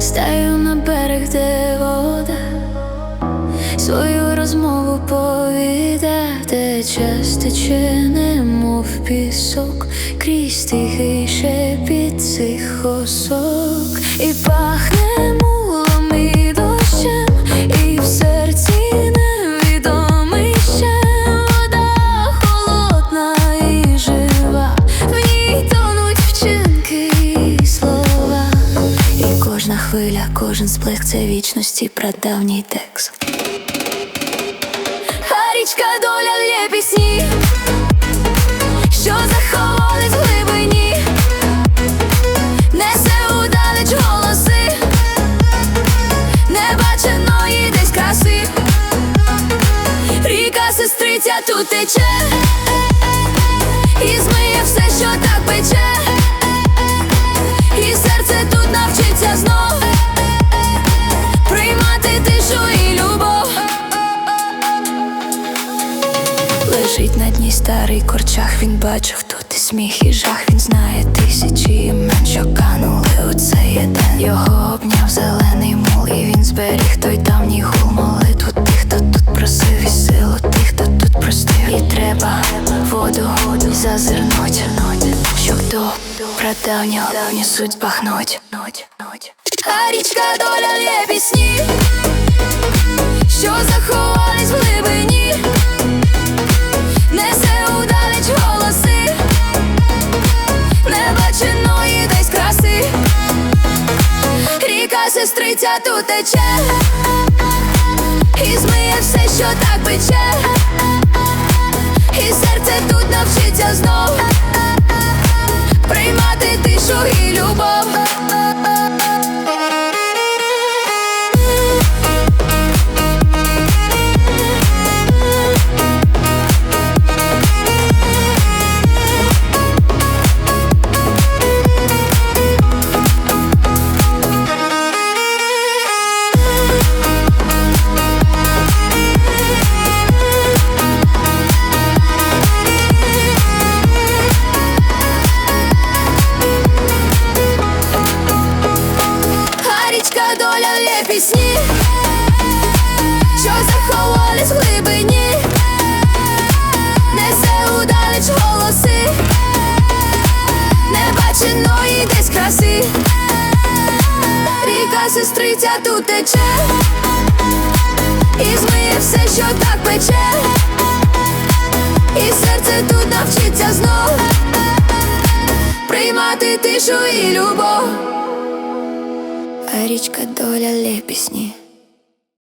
Стаю на берег, де вода свою розмову повіда, де час тече, немов пісок, крізь тихий шепіт цих осок. І пахне мулом і дощем, і в серці невідомий ще. Вода холодна і жива, в ній тонуть вчинки і слова. І кожна хвиля, кожен сплеск — це вічності прадавній текст. А річка доля лє пісні, що заховались в глибині, несе удалеч голоси небаченої десь краси. Ріка сестриця тут тече і змиє все, що так пече, і серце тут навчиться знов приймати тишу і любов. Лежить на дні старий корчах, він бачив тут і сміх, і жах. Він знає тисячі імен, що канули у цей день. Його обняв зелений мул, і він зберіг той давній гул. Молитву тих, хто тут просив, і силу тих, хто тут простив. І треба воду зазирнуть, щоб до прадавнього давню суть збагнуть. А річка доля лє пісні, що заховались в глибині, несе удалеч голоси небаченої десь краси. Ріка сестриця тут тече і змиє все, що так пече, і серце тут навчиться знов приймати тишу і любов. Доля лє пісні, що заховались в глибині, несе удалеч голоси небаченої десь краси. Ріка сестриця тут тече і змиє все, що так пече, і серце тут навчиться знов приймати тишу і любов. А річка доля лє пісні.